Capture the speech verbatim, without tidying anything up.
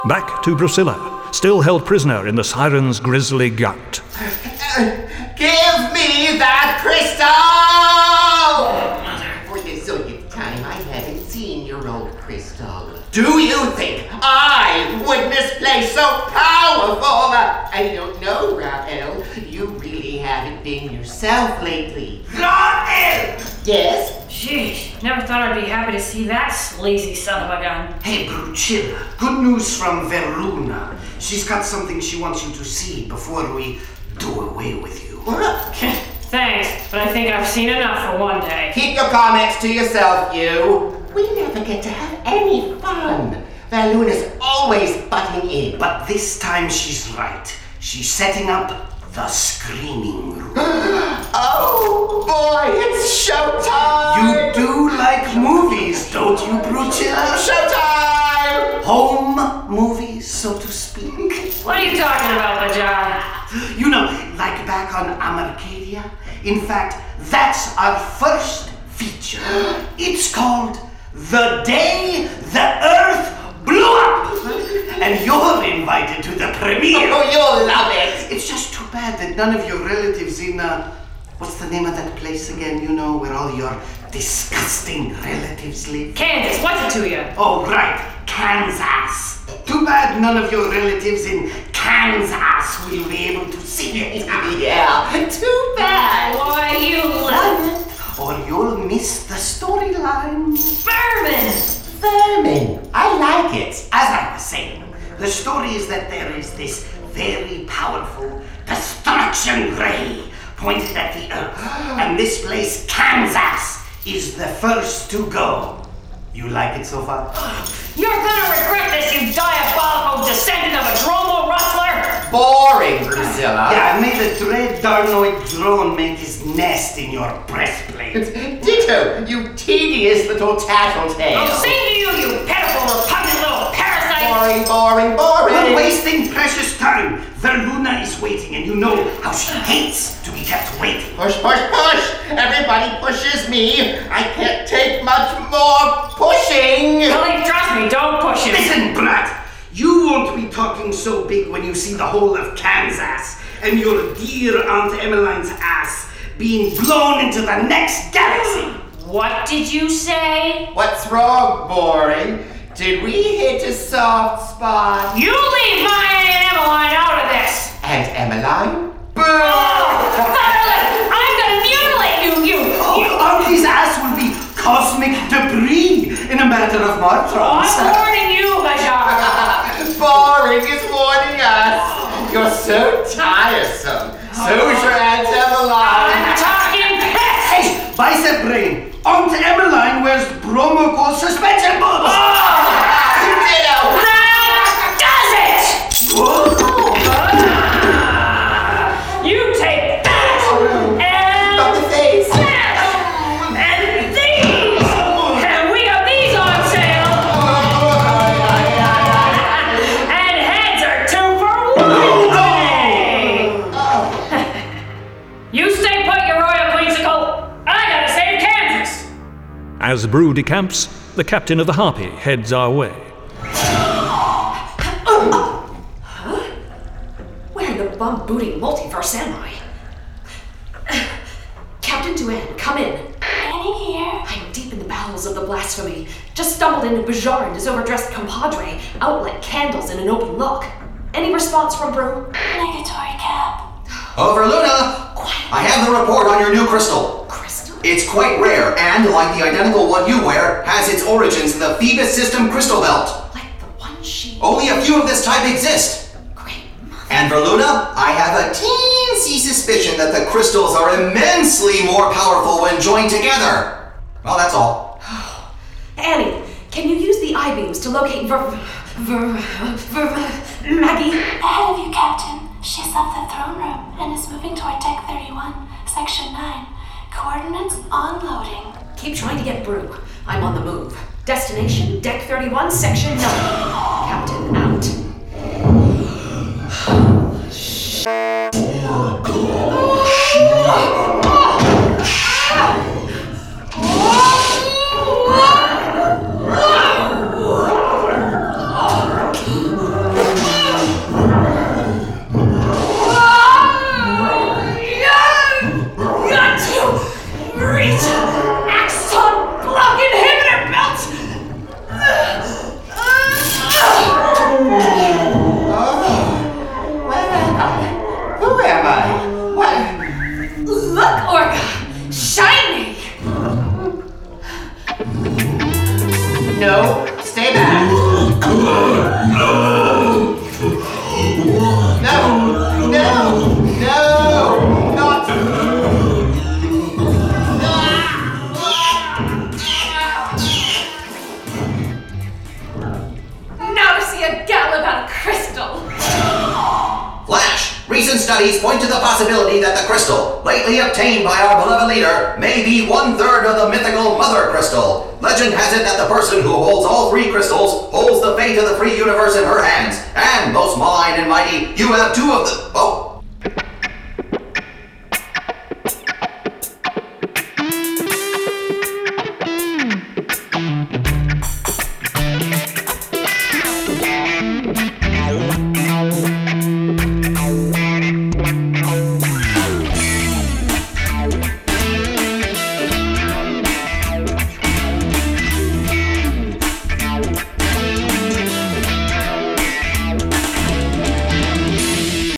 Back to Brusilla, still held prisoner in the Siren's grisly gut. Uh, give me that crystal! Oh, Mother. For the zillionth time, I haven't seen your old crystal. Do you think I would misplace so powerful? I don't know, Raphael. You really haven't been yourself lately. Raphael! Yes? Sheesh, never thought I'd be happy to see that sleazy son of a gun. Hey, Brucilla, good news from Verluna. She's got something she wants you to see before we do away with you. Thanks, but I think I've seen enough for one day. Keep your comments to yourself, you. We never get to have any fun. Verluna's always butting in. But this time she's right. She's setting up the screening room. Oh boy, it's showtime! You do like movies, don't you, Brucilla? Showtime! Home movies, so to speak. What are you talking about, Bajai? You know, like back on Amarcadia. In fact, that's our first feature. It's called The Day the Earth Blew Up! And you're invited to the premiere. Oh, you'll love it! It's just too bad that none of your relatives in, uh, what's the name of that place again, you know, where all your disgusting relatives live? Kansas, what's it to you? Oh, right, Kansas. Too bad none of your relatives in Kansas will be able to see it. Yeah, too bad. Why, you little Or you'll miss the storyline. vermin! Vermin. I like it. As I was saying, the story is that there is this very powerful destruction ray pointed at the Earth. And this place, Kansas, is the first to go. You like it so far? You're gonna regret this, you diabolical descendant of a dromo rustler! Boring, Drusilla. Yeah, I made a dread Darnoid drone make his nest in your breastplate. Ditto, you tedious little tattletale. I'll sing to you, you pitiful, repugnant little parasite! Boring, boring, boring. We're wasting precious time. Verluna is waiting, and you know how she hates to be kept waiting. Push, push, push! Everybody pushes me. I can't take much more pushing. Billy, trust me, don't push it. Listen, brat, you won't be talking so big when you see the whole of Kansas and your dear Aunt Emmeline's ass being blown into the next galaxy. What did you say? What's wrong, Boring? Did we hit a soft spot? You leave my Aunt Emmeline out of this! And Emmeline? Boo! Oh, Violet, I'm gonna mutilate you, you, you! Oh, Auntie's ass will be cosmic debris in a matter of martrons. I'm warning you, Bajar! Boring is warning us. You're so tiresome. So's your Aunt Emmeline. I'm talking pets! Hey, bicep brain, Aunt Emmeline wears bromoco suspension boots. Oh, Ditto. that does it! Whoa. Ah, you take that! Got And the face. that! And these! And we have these on sale! And heads are two for one today! You stay put, you royal queensicle! I gotta save Kansas! As Brew decamps, the captain of the Harpy heads our way. Where in the bum-booting multiverse am I? Captain Duane, come in. Annie here. I'm deep in the bowels of the blasphemy. Just stumbled into Bajar and his overdressed compadre, out like candles in an open look. Any response from Brew? Negatory Cap. Over Luna! I have the report on your new crystal. Crystal? It's quite rare, and, like the identical one you wear, has its origins in the Phoebus System crystal belt. Like the one she... Only a few of this type exist. Great mother. And Verluna, I have a teensy suspicion that the crystals are immensely more powerful when joined together. Well, that's all. Annie, can you use the I-beams to locate Ver... Ver... Ver... Maggie? Ahead of you, Captain. She's left the throne room and is moving toward Deck thirty-one, Section nine. Coordinates on loading. Keep trying to get Brew. I'm on the move. Destination, Deck thirty-one, Section nine. Captain out. studies point to the possibility that the crystal, lately obtained by our beloved leader, may be one-third of the mythical Mother Crystal. Legend has it that the person who holds all three crystals holds the fate of the free universe in her hands. And, most malign and mighty, you have two of the... Oh,